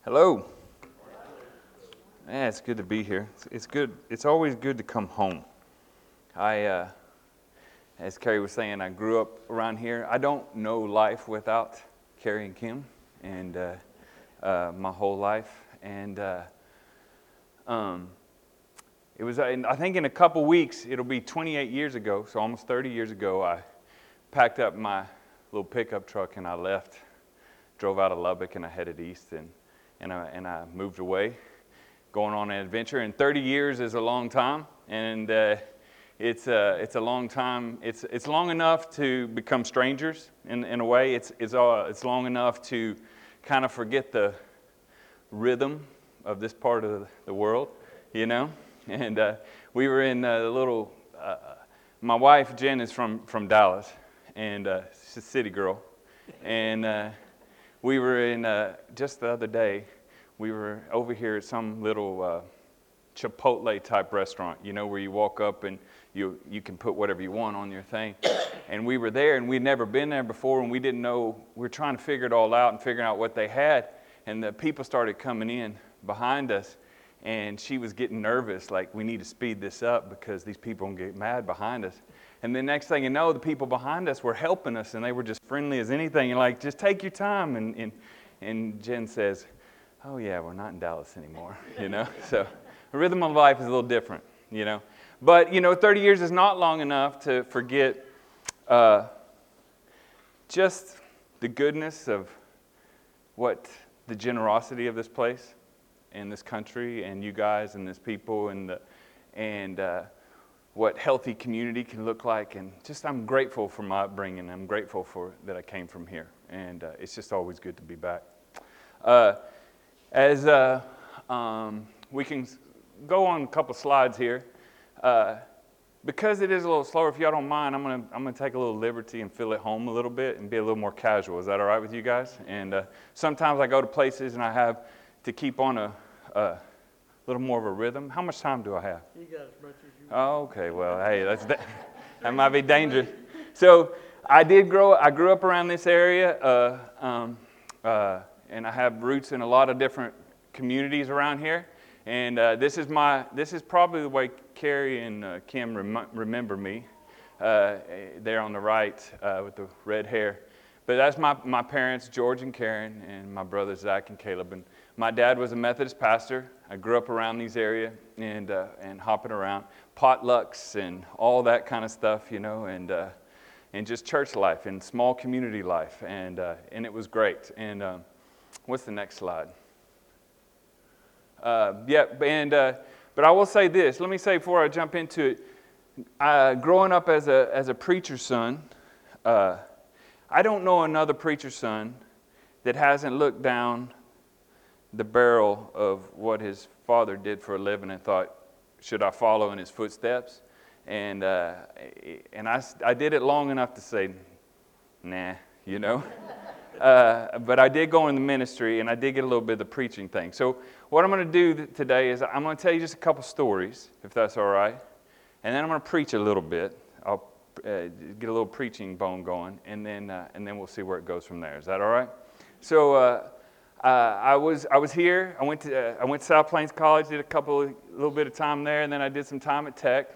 Hello. Yeah, it's good to be here. It's good. It's always good to come home. As Carrie was saying, I grew up around here. I don't know life without Carrie and Kim, and my whole life. And it was. I think in a couple weeks, it'll be 28 years ago. So almost 30 years ago, I packed up my little pickup truck and I left. Drove out of Lubbock and I headed east and I moved away, going on an adventure. And 30 years is a long time, and it's a long time. It's long enough to become strangers in a way. It's long enough to kind of forget the rhythm of this part of the world, you know. And we were in the little. My wife Jen is from Dallas, and she's a city girl, and. We were in, just the other day, we were over here at some little Chipotle type restaurant, you know, where you walk up and you can put whatever you want on your thing. And we were there and we'd never been there before, and we didn't know, we were trying to figure it all out and figuring out what they had. And the people started coming in behind us, and she was getting nervous, like, we need to speed this up because these people will get mad behind us. And the next thing you know, the people behind us were helping us, and they were just friendly as anything. And like, just take your time. And Jen says, oh yeah, we're not in Dallas anymore, you know. So the rhythm of life is a little different, you know. But, you know, 30 years is not long enough to forget just the goodness of what the generosity of this place and this country and you guys and this people and what healthy community can look like. And just I'm grateful for my upbringing. I'm grateful for that I came from here. And it's just always good to be back. We can go on a couple slides here. Because it is a little slower, if y'all don't mind, I'm gonna take a little liberty and fill it home a little bit and be a little more casual. Is that all right with you guys? And sometimes I go to places and I have to keep on a little more of a rhythm. How much time do I have? You got as much as you want. Oh, okay. Well, hey, that might be dangerous. So I grew up around this area, and I have roots in a lot of different communities around here. And this is probably the way Carrie and Kim remember me. There on the right with the red hair. But that's my parents, George and Karen, and my brothers, Zach and Caleb. And my dad was a Methodist pastor. I grew up around these area and hopping around, potlucks and all that kind of stuff, you know, and just church life and small community life, and it was great. And what's the next slide? But I will say this. Let me say before I jump into it, growing up as a preacher's son, I don't know another preacher's son that hasn't looked down the barrel of what his father did for a living and thought, should I follow in his footsteps? And I did it long enough to say, nah, you know. But I did go in the ministry, and I did get a little bit of the preaching thing. So what I'm going to do today is I'm going to tell you just a couple stories, if that's all right. And then I'm going to preach a little bit. I'll get a little preaching bone going, and then we'll see where it goes from there. Is that all right? So I was here. I went to South Plains College, did a little bit of time there, and then I did some time at Tech.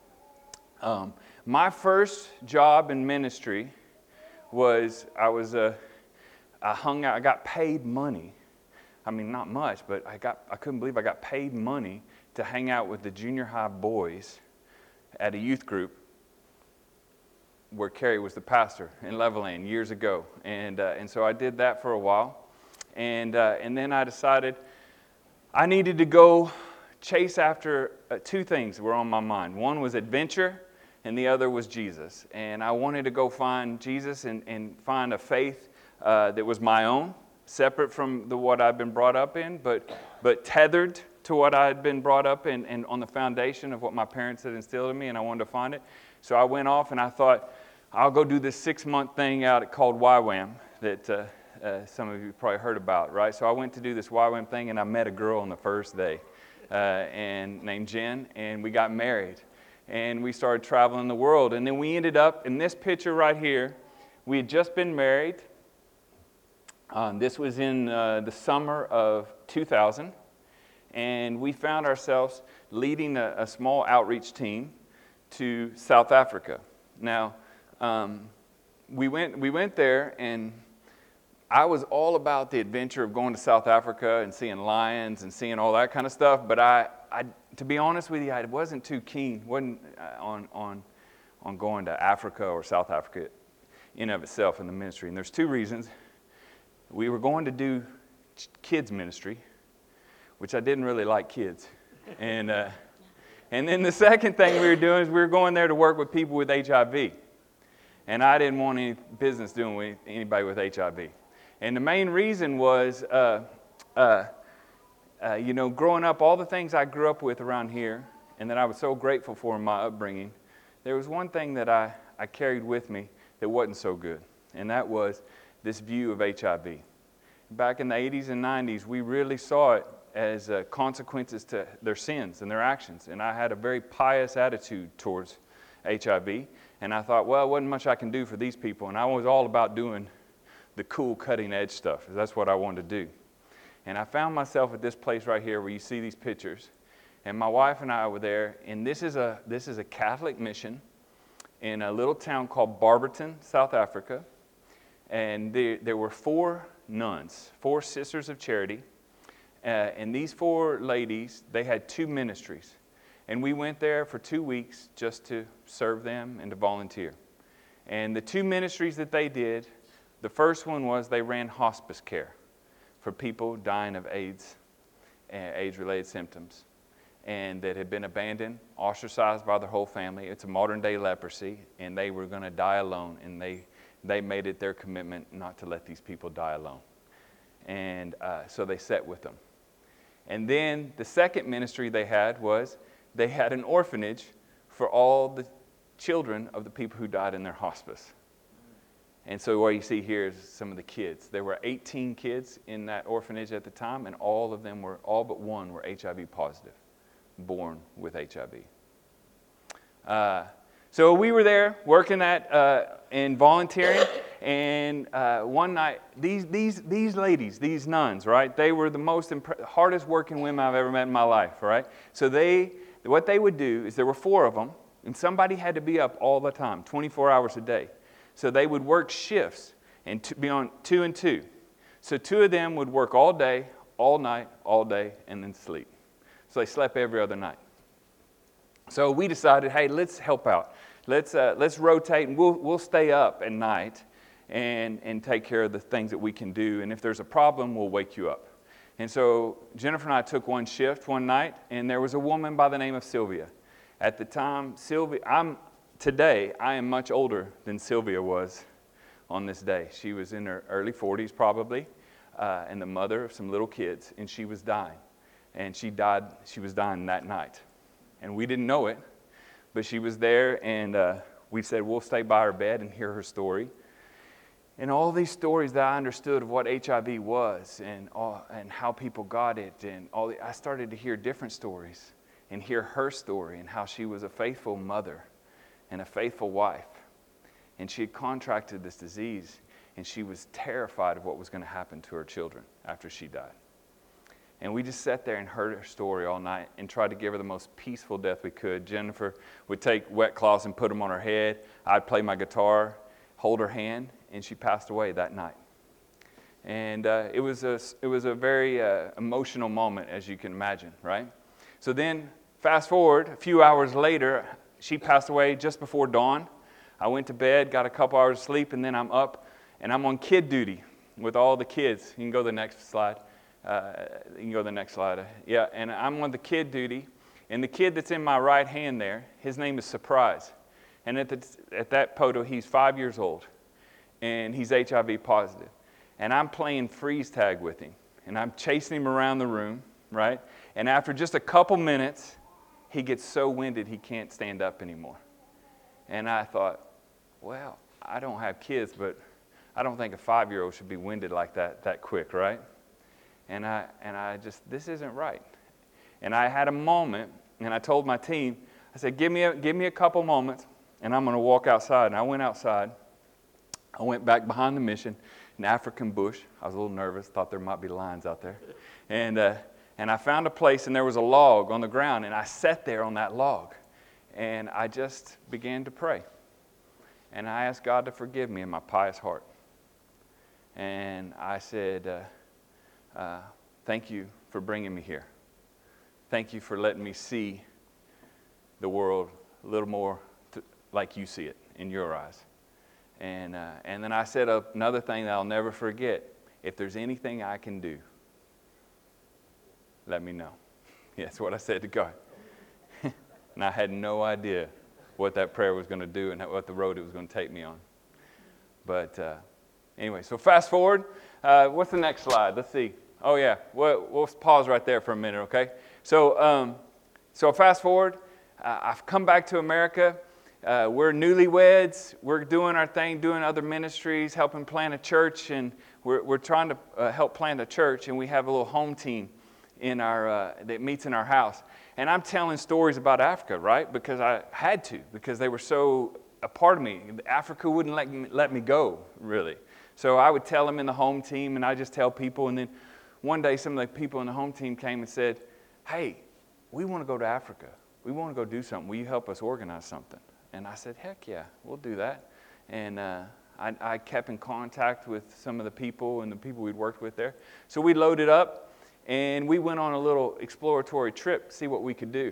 My first job in ministry was I hung out. I got paid money. I mean, not much, but I couldn't believe I got paid money to hang out with the junior high boys at a youth group where Carrie was the pastor in Levelland years ago, and so I did that for a while, and then I decided I needed to go chase after two things were on my mind. One was adventure, and the other was Jesus. And I wanted to go find Jesus and find a faith that was my own, separate from what I'd been brought up in, but tethered to what I had been brought up in and on the foundation of what my parents had instilled in me, and I wanted to find it. So I went off and I thought, I'll go do this 6-month thing out called YWAM that some of you probably heard about, right? So I went to do this YWAM thing, and I met a girl on the first day and named Jen, and we got married. And we started traveling the world. And then we ended up in this picture right here. We had just been married. This was in the summer of 2000, and we found ourselves leading a small outreach team to South Africa. Now, we went there, and I was all about the adventure of going to South Africa and seeing lions and seeing all that kind of stuff. But I to be honest with you, I wasn't too keen, wasn't on going to Africa or South Africa in of itself in the ministry. And there's two reasons. We were going to do kids ministry, which I didn't really like kids, and then the second thing we were doing is we were going there to work with people with HIV, and I didn't want any business doing with anybody with HIV. And the main reason was, growing up, all the things I grew up with around here, and that I was so grateful for in my upbringing, there was one thing that I carried with me that wasn't so good, and that was this view of HIV. Back in the 80s and 90s, we really saw it as consequences to their sins and their actions, and I had a very pious attitude towards HIV, and I thought, well, there wasn't much I can do for these people, and I was all about doing the cool cutting-edge stuff. That's what I wanted to do. And I found myself at this place right here where you see these pictures, and my wife and I were there, and this is a Catholic mission in a little town called Barberton, South Africa, and there were 4 nuns, 4 sisters of charity, and these 4 ladies, they had 2 ministries, and we went there for 2 weeks just to serve them and to volunteer. And the 2 ministries that they did, the first one was they ran hospice care for people dying of AIDS and AIDS-related symptoms, and that had been abandoned, ostracized by their whole family. It's a modern-day leprosy, and they were going to die alone, and they made it their commitment not to let these people die alone. And so they sat with them. And then the second ministry they had was they had an orphanage for all the children of the people who died in their hospice. And so what you see here is some of the kids. There were 18 kids in that orphanage at the time, and all but one were HIV positive, born with HIV. So we were there working and volunteering, and one night, these ladies, these nuns, right? They were the most hardest working women I've ever met in my life, right? So what they would do is there were 4 of them, and somebody had to be up all the time, 24 hours a day. So they would work shifts and be on 2 and 2. So 2 of them would work all day, all night, all day, and then sleep. So they slept every other night. So we decided, hey, let's help out. Let's rotate, and we'll stay up at night and take care of the things that we can do. And if there's a problem, we'll wake you up. And so Jennifer and I took one shift one night, and there was a woman by the name of Sylvia. At the time, Today, I am much older than Sylvia was on this day. She was in her early 40s probably, and the mother of some little kids, and she was dying. And she was dying that night. And we didn't know it, but she was there, and we said, we'll stay by her bed and hear her story. And all these stories that I understood of what HIV was and how people got it, and I started to hear different stories and hear her story and how she was a faithful mother and a faithful wife. And she had contracted this disease, and she was terrified of what was going to happen to her children after she died. And we just sat there and heard her story all night and tried to give her the most peaceful death we could. Jennifer would take wet cloths and put them on her head. I'd play my guitar, hold her hand, and she passed away that night. And it was a very emotional moment, as you can imagine, right? So then, fast forward, a few hours later, she passed away just before dawn. I went to bed, got a couple hours of sleep, and then I'm up, and I'm on kid duty with all the kids. You can go to the next slide. Yeah, and I'm on the kid duty, and the kid that's in my right hand there, his name is Surprise. And at that photo, he's 5 years old, and he's HIV positive. And I'm playing freeze tag with him, and I'm chasing him around the room, right? And after just a couple minutes, he gets so winded he can't stand up anymore. And I thought, well, I don't have kids, but I don't think a 5-year-old should be winded like that quick, right? And I just, this isn't right. And I had a moment, and I told my team, I said, give me a couple moments, and I'm going to walk outside. And I went outside. I went back behind the mission, an African bush. I was a little nervous, thought there might be lions out there. And I found a place, and there was a log on the ground, and I sat there on that log. And I just began to pray. And I asked God to forgive me in my pious heart. And I said, thank you for bringing me here. Thank you for letting me see the world a little more like you see it in your eyes. And then I said another thing that I'll never forget. If there's anything I can do, let me know. Yeah, that's what I said to God. And I had no idea what that prayer was going to do and what the road it was going to take me on. But anyway, so fast forward. What's the next slide? Let's see. Oh, yeah. We'll pause right there for a minute, okay? So fast forward. I've come back to America. We're newlyweds. We're doing our thing, doing other ministries, helping plant a church, and we're trying to help plant a church, and we have a little home team in our that meets in our house. And I'm telling stories about Africa, right? Because I had to, because they were so a part of me. Africa wouldn't let me go, really. So I would tell them in the home team, and I just tell people. And then one day, some of the people in the home team came and said, "Hey, we want to go to Africa. We want to go do something. Will you help us organize something?" And I said, "Heck yeah, we'll do that." And I kept in contact with some of the people and the people we'd worked with there. So we loaded up. And we went on a little exploratory trip to see what we could do.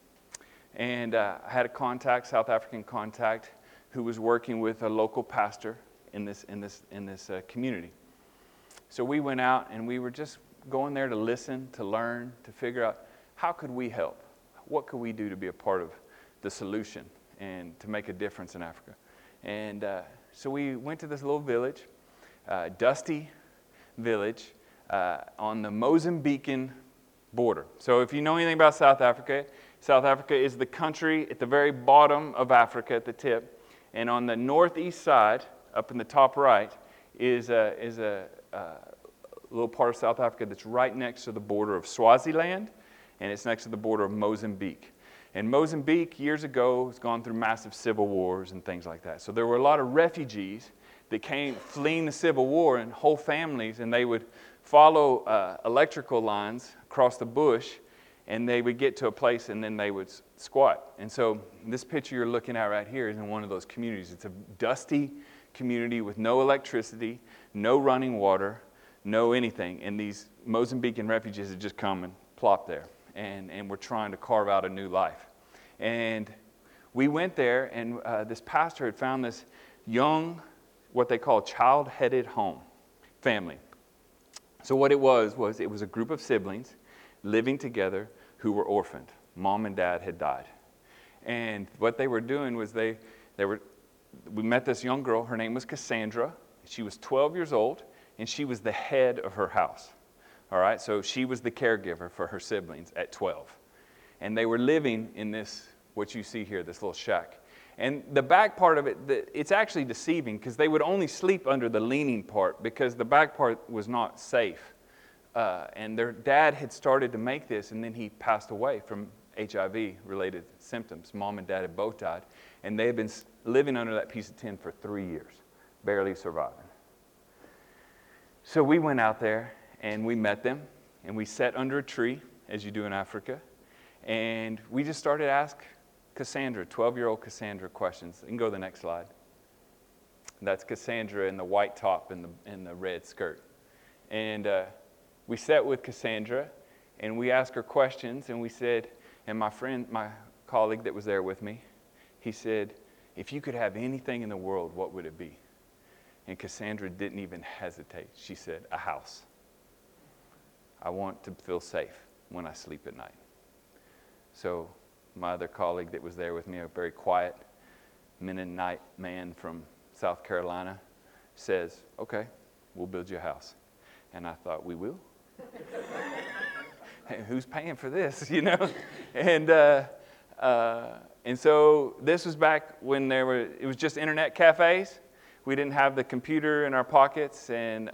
And I had a contact, South African contact, who was working with a local pastor in this community. So we went out, and we were just going there to listen, to learn, to figure out how could we help? What could we do to be a part of the solution and to make a difference in Africa? And so we went to this little village, dusty village, on the Mozambican border. So if you know anything about South Africa is the country at the very bottom of Africa at the tip. And on the northeast side, up in the top right, is a little part of South Africa that's right next to the border of Swaziland, and it's next to the border of Mozambique. And Mozambique, years ago, has gone through massive civil wars and things like that. So there were a lot of refugees that came fleeing the civil war, and whole families, and they would follow electrical lines across the bush, and they would get to a place, and then they would squat. And so this picture you're looking at right here is in one of those communities. It's a dusty community with no electricity, no running water, no anything. And these Mozambican refugees had just come and plopped there, and were trying to carve out a new life. And we went there, and this pastor had found this young, what they call child-headed home family. So what it was it was a group of siblings living together who were orphaned. Mom and dad had died. And what they were doing was we met this young girl. Her name was Cassandra. She was 12 years old, and she was the head of her house. All right, so she was the caregiver for her siblings at 12. And they were living in this, what you see here, this little shack. And the back part of it, it's actually deceiving because they would only sleep under the leaning part because the back part was not safe. And their dad had started to make this, and then he passed away from HIV-related symptoms. Mom and dad had both died. And they had been living under that piece of tin for 3 years, barely surviving. So we went out there, and we met them, and we sat under a tree, as you do in Africa. And we just started to ask Cassandra, 12-year-old Cassandra, questions. You can go to the next slide. That's Cassandra in the white top and the red skirt. And we sat with Cassandra, and we asked her questions, and we said, and my colleague that was there with me, he said, "If you could have anything in the world, what would it be?" And Cassandra didn't even hesitate. She said, "A house. I want to feel safe when I sleep at night." So my other colleague that was there with me, a very quiet Mennonite man from South Carolina, says, "Okay, we'll build you a house." And I thought, "We will?" Hey, who's paying for this, you know? And so this was back when it was just internet cafes. We didn't have the computer in our pockets, and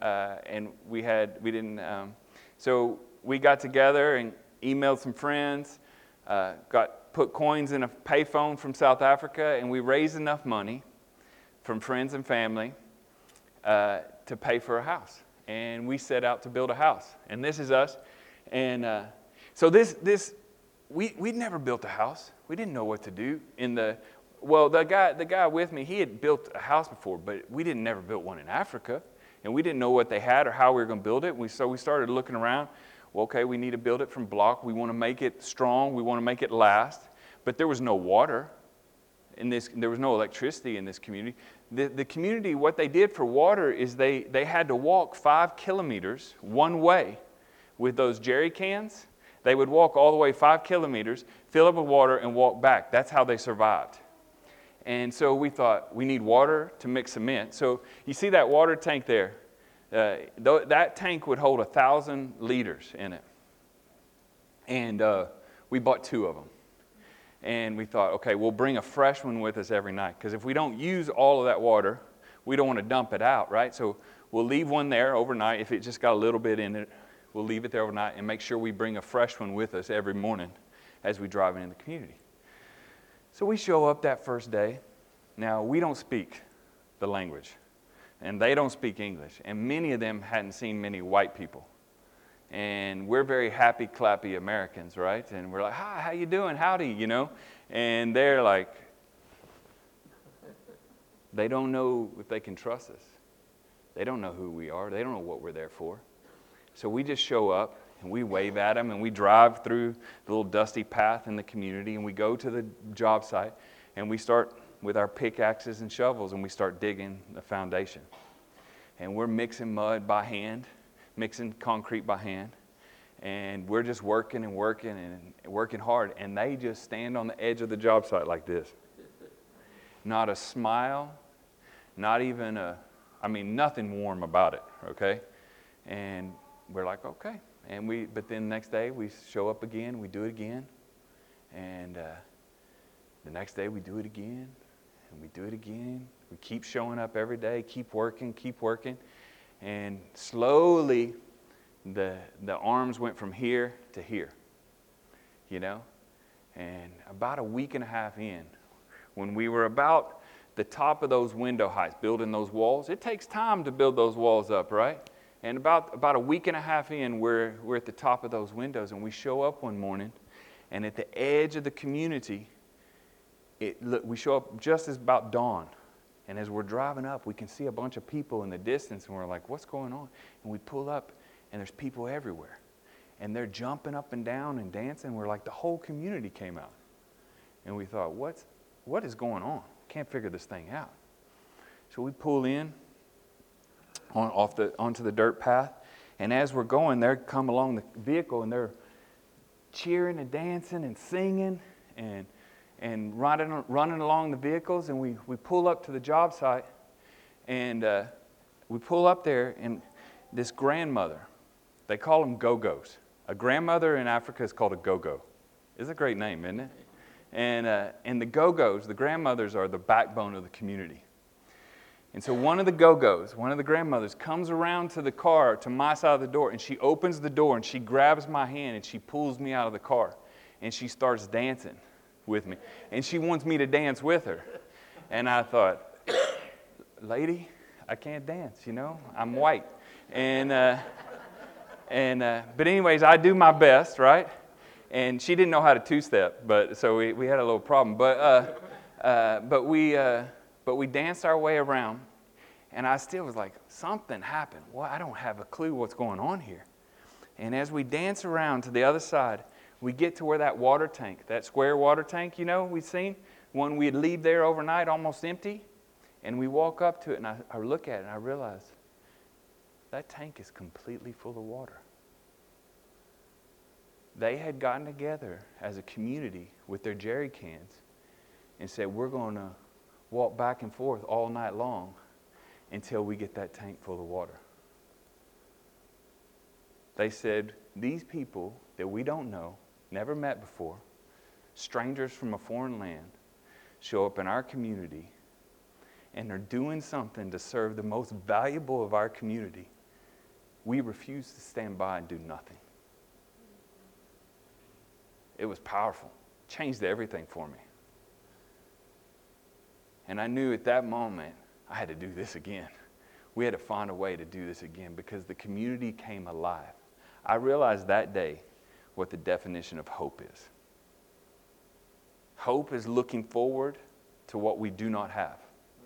so we got together and emailed some friends, put coins in a payphone from South Africa, and we raised enough money from friends and family to pay for a house. And we set out to build a house. And this is us. And so we'd never built a house. We didn't know what to do. The guy with me, he had built a house before, but we didn't never built one in Africa. And we didn't know what they had or how we were going to build it. So we started looking around. Well, okay, we need to build it from block. We want to make it strong. We want to make it last. But there was no water in this. There was no electricity in this community. The community, what they did for water is they had to walk 5 kilometers one way with those jerry cans. They would walk all the way 5 kilometers, fill up with water, and walk back. That's how they survived. And so we thought, we need water to mix cement. So you see that water tank there? That tank would hold 1,000 liters in it. And we bought 2 of them. And we thought, okay, we'll bring a fresh one with us every night. Because if we don't use all of that water, we don't want to dump it out, right? So we'll leave one there overnight. If it just got a little bit in it, we'll leave it there overnight and make sure we bring a fresh one with us every morning as we drive into the community. So we show up that first day. Now, we don't speak the language. And they don't speak English. And many of them hadn't seen many white people. And we're very happy, clappy Americans, right? And we're like, hi, how you doing? Howdy, you know? And they're like, they don't know if they can trust us. They don't know who we are. They don't know what we're there for. So we just show up, and we wave at them, and we drive through the little dusty path in the community, and we go to the job site, and we start with our pickaxes and shovels, and we start digging the foundation. And we're mixing mud by hand, mixing concrete by hand, and we're just working and working and working hard, and they just stand on the edge of the job site like this. Not a smile, not even nothing warm about it, okay? And we're like, okay. But then the next day we show up again, we do it again, and the next day we do it again, and we do it again. We keep showing up every day, keep working, and slowly the arms went from here to here, you know? And about a week and a half in, when we were about the top of those window heights, building those walls, it takes time to build those walls up, right? And about a week and a half in, we're at the top of those windows, and we show up one morning, and at the edge of the community, we show up just as about dawn. And as we're driving up, we can see a bunch of people in the distance, and we're like, what's going on? And we pull up, and there's people everywhere. And they're jumping up and down and dancing. We're like, the whole community came out. And we thought, what is going on? Can't figure this thing out. So we pull in onto the dirt path. And as we're going, they come along the vehicle, and they're cheering and dancing and singing and running along the vehicles, and we pull up to the job site, and we pull up there, and this grandmother, they call them go-go's. A grandmother in Africa is called a go-go. It's a great name, isn't it? And the go-go's, the grandmothers, are the backbone of the community. And so one of the go-go's, one of the grandmothers, comes around to the car, to my side of the door, and she opens the door, and she grabs my hand, and she pulls me out of the car, and she starts dancing with me. And she wants me to dance with her. And I thought, lady, I can't dance, you know? I'm white. But anyways, I do my best, right? And she didn't know how to two-step, so we had a little problem. But we danced our way around, and I still was like, something happened. Well, I don't have a clue what's going on here. And as we dance around to the other side, we get to where that water tank, that square water tank, you know, we'd seen, when we'd leave there overnight almost empty, and we walk up to it, and I look at it, and I realize that tank is completely full of water. They had gotten together as a community with their jerry cans and said, we're going to walk back and forth all night long until we get that tank full of water. They said, these people that we don't know, never met before, strangers from a foreign land, show up in our community, and they're doing something to serve the most valuable of our community. We refuse to stand by and do nothing. It was powerful. Changed everything for me. And I knew at that moment I had to do this again. we had to find a way to do this again because the community came alive. I realized that day what the definition of hope is. Hope is looking forward to what we do not have,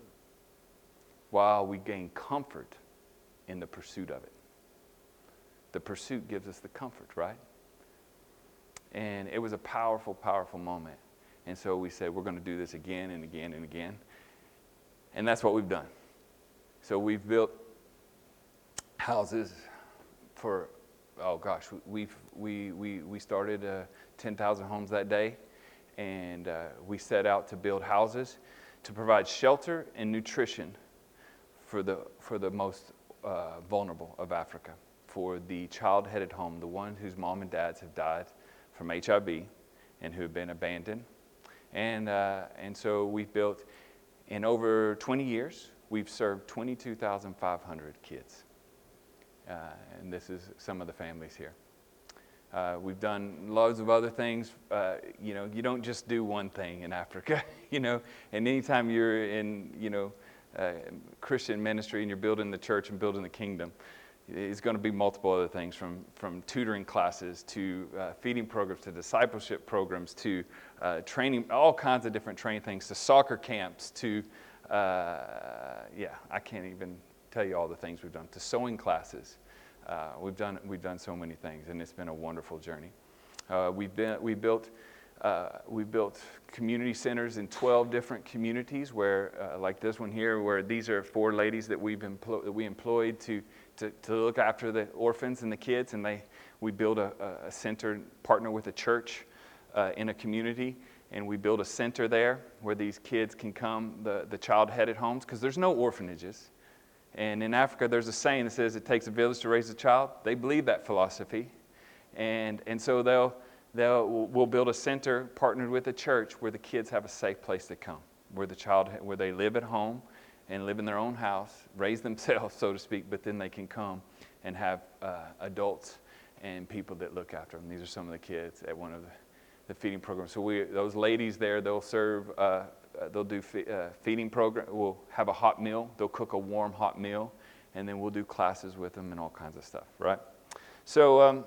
while we gain comfort in the pursuit of it. The pursuit gives us the comfort, right? And it was a powerful, powerful moment. And so we said, we're going to do this again and again and again. And that's what we've done. So we've built houses for, we started 10,000 homes that day. And we set out to build houses to provide shelter and nutrition for the most vulnerable of Africa, for the child-headed home, the one whose mom and dads have died from HIV and who have been abandoned. And so we've built, in over 20 years, we've served 22,500 kids. And this is some of the families here. We've done loads of other things. You don't just do one thing in Africa, And anytime you're in, Christian ministry and you're building the church and building the kingdom, it's going to be multiple other things, from tutoring classes to feeding programs to discipleship programs to training, all kinds of different training things, to soccer camps to, I can't even tell you all the things we've done, to sewing classes. We've done so many things, and it's been a wonderful journey. We built community centers in 12 different communities, where like this one here, where these are 4 ladies that we employed to look after the orphans and the kids, and we build a center, partner with a church in a community, and we build a center there where these kids can come, the child-headed homes, because there's no orphanages. And in Africa, there's a saying that says it takes a village to raise a child. They believe that philosophy. And so we'll build a center partnered with a church where the kids have a safe place to come, where they live at home and live in their own house, raise themselves, so to speak, but then they can come and have adults and people that look after them. These are some of the kids at one of the feeding programs. So those ladies there, they'll serve, they'll do feeding program. We'll have a hot meal. They'll cook a warm hot meal, and then we'll do classes with them and all kinds of stuff, right? So,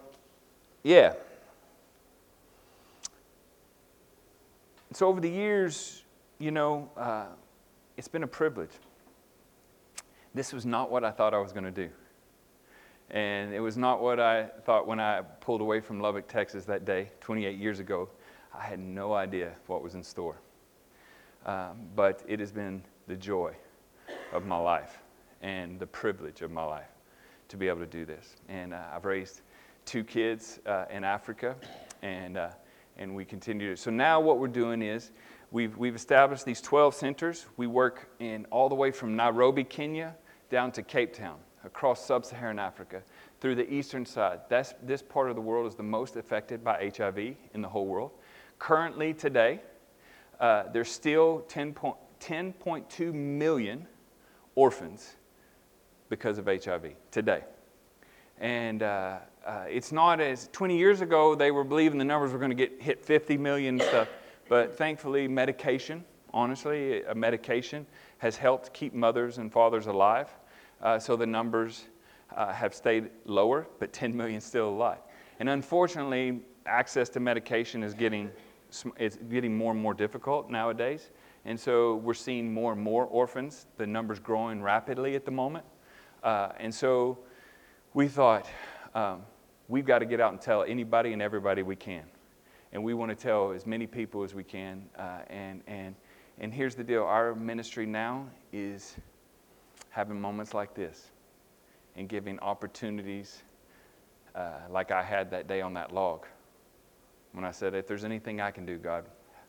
So over the years, it's been a privilege. This was not what I thought I was going to do. And it was not what I thought when I pulled away from Lubbock, Texas that day, 28 years ago. I had no idea what was in store. But it has been the joy of my life and the privilege of my life to be able to do this. And I've raised 2 kids in Africa, and we continue to. So now what we're doing is we've established these 12 centers. We work in all the way from Nairobi, Kenya, down to Cape Town, across sub-Saharan Africa, through the eastern side. This part of the world is the most affected by HIV in the whole world. Currently, today, there's still 10.2 million orphans because of HIV today. And it's not as 20 years ago, they were believing the numbers were going to hit 50 million and stuff. But thankfully, medication, honestly, a medication has helped keep mothers and fathers alive. So the numbers have stayed lower, but 10 million still alive. And unfortunately, access to medication is getting more and more difficult nowadays. And so we're seeing more and more orphans. The number's growing rapidly at the moment. And so we thought, we've got to get out and tell anybody and everybody we can. And we want to tell as many people as we can. And here's the deal. Our ministry now is having moments like this and giving opportunities like I had that day on that log. When I said, if there's anything I can do, God,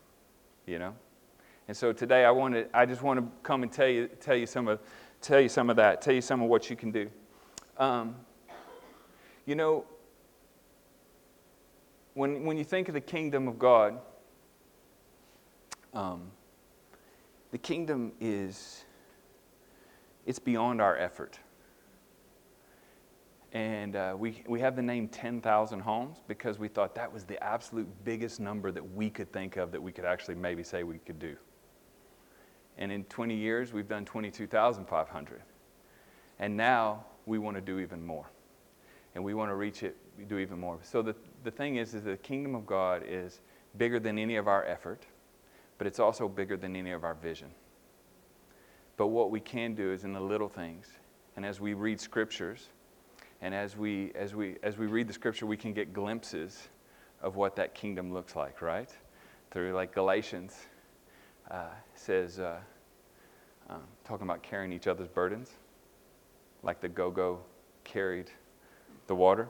And so today I just want to come and tell you some of that, tell you some of what you can do. When you think of the kingdom of God, the kingdom it's beyond our effort. And we have the name 10,000 homes because we thought that was the absolute biggest number that we could think of that we could actually maybe say we could do. And in 20 years, we've done 22,500. And now we want to do even more. And we want to reach it, do even more. So the thing is the kingdom of God is bigger than any of our effort, but it's also bigger than any of our vision. But what we can do is in the little things, and as we read scriptures, and as we read the scripture, we can get glimpses of what that kingdom looks like, right? Through like Galatians says, talking about carrying each other's burdens, like the go-go carried the water,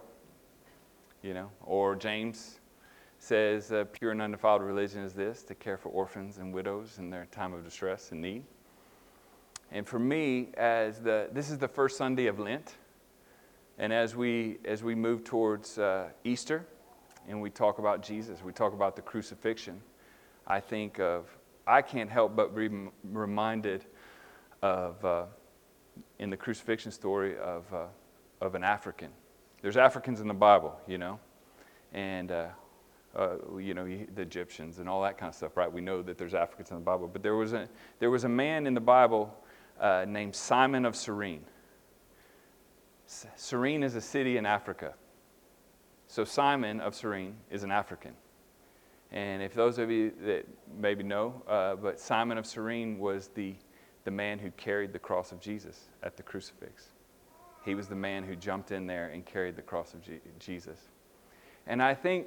or James says, pure and undefiled religion is this, to care for orphans and widows in their time of distress and need. And for me, this is the first Sunday of Lent, and as we move towards Easter, and we talk about Jesus, we talk about the crucifixion, I can't help but be reminded of, in the crucifixion story, of an African. There's Africans in the Bible, and the Egyptians and all that kind of stuff, right? We know that there's Africans in the Bible, but there was a man in the Bible named Simon of Cyrene. Cyrene is a city in Africa. So Simon of Cyrene is an African. And if those of you that maybe know, but Simon of Cyrene was the man who carried the cross of Jesus at the crucifix. He was the man who jumped in there and carried the cross of Jesus. And I think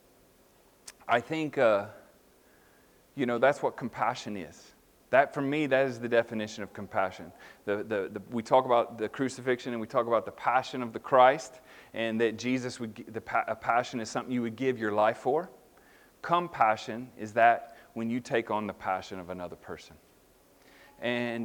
that's what compassion is. That, for me, that is the definition of compassion. We talk about the crucifixion and we talk about the passion of the Christ, and that Jesus a passion is something you would give your life for. Compassion is that when you take on the passion of another person. And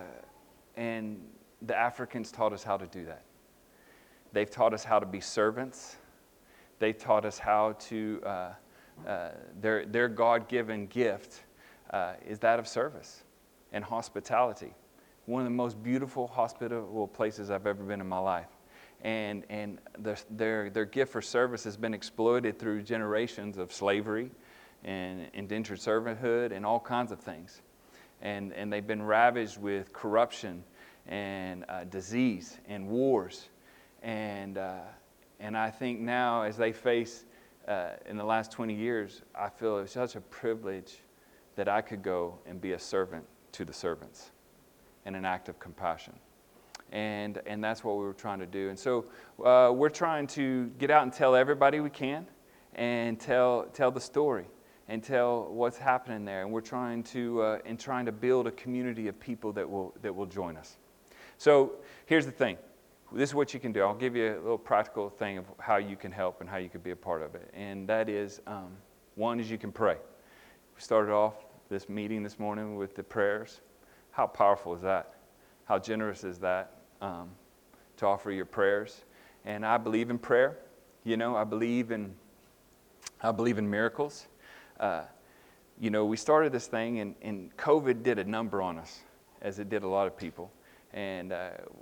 the Africans taught us how to do that. They've taught us how to be servants. They taught us how to, their God-given gift is that of service and hospitality. One of the most beautiful hospitable places I've ever been in my life. And their gift for service has been exploited through generations of slavery and indentured servanthood and all kinds of things. And they've been ravaged with corruption and disease and wars. And I think now, as they face, in the last 20 years, I feel it's such a privilege that I could go and be a servant to the servants in an act of compassion. And that's what we were trying to do. And so we're trying to get out and tell everybody we can, and tell the story, and tell what's happening there. And we're trying to build a community of people that will join us. So here's the thing. This is what you can do. I'll give you a little practical thing of how you can help and how you can be a part of it. And that is, one is you can pray. We started off this meeting this morning with the prayers. How powerful is that? How generous is that to offer your prayers? And I believe in prayer. I believe in miracles. We started this thing, and COVID did a number on us, as it did a lot of people. And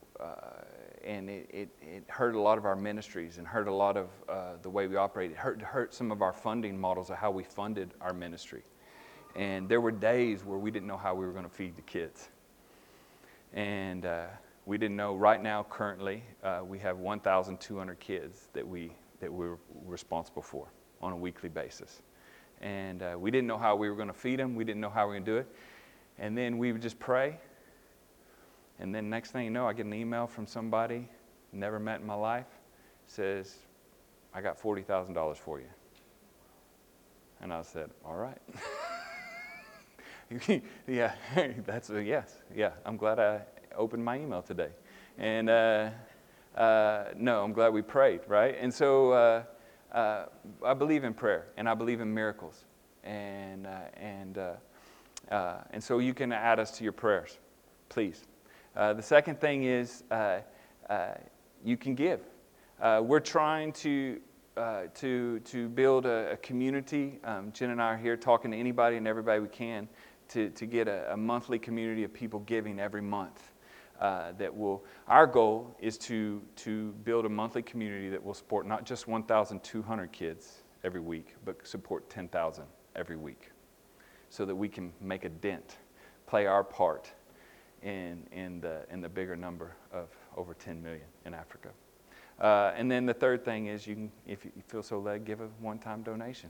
it hurt a lot of our ministries and hurt a lot of the way we operate. It hurt some of our funding models of how we funded our ministry. And there were days where we didn't know how we were going to feed the kids. And we didn't know. Right now, currently, we have 1,200 kids that we're responsible for on a weekly basis. And we didn't know how we were going to feed them. We didn't know how we were going to do it. And then we would just pray. And then next thing you know, I get an email from somebody never met in my life, says, I got $40,000 for you. And I said, all right. Yeah, that's a yes. Yeah, I'm glad I opened my email today. And no, I'm glad we prayed, right? And so I believe in prayer, and I believe in miracles. And so you can add us to your prayers, please. The second thing is you can give. We're trying to build a community. Jen and I are here talking to anybody and everybody we can to get a monthly community of people giving every month. Our goal is to build a monthly community that will support not just 1,200 kids every week, but support 10,000 every week, so that we can make a dent, play our part in the bigger number of over 10 million in Africa. And then the third thing is, you can, if you feel so led, give a one-time donation.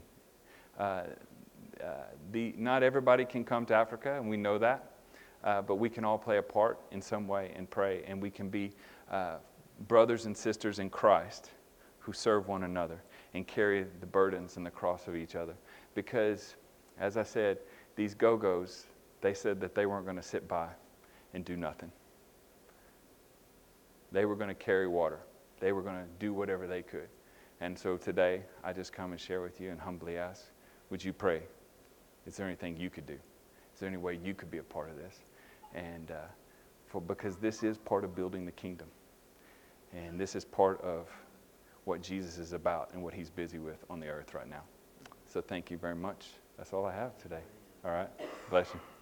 Not everybody can come to Africa, and we know that, but we can all play a part in some way and pray, and we can be brothers and sisters in Christ who serve one another and carry the burdens and the cross of each other. Because, as I said, these go-go's, they said that they weren't going to sit by and do nothing. They were going to carry water. They were going to do whatever they could. And so today, I just come and share with you and humbly ask, would you pray? Is there anything you could do? Is there any way you could be a part of this? And because this is part of building the kingdom. And this is part of what Jesus is about and what he's busy with on the earth right now. So thank you very much. That's all I have today. All right. Bless you.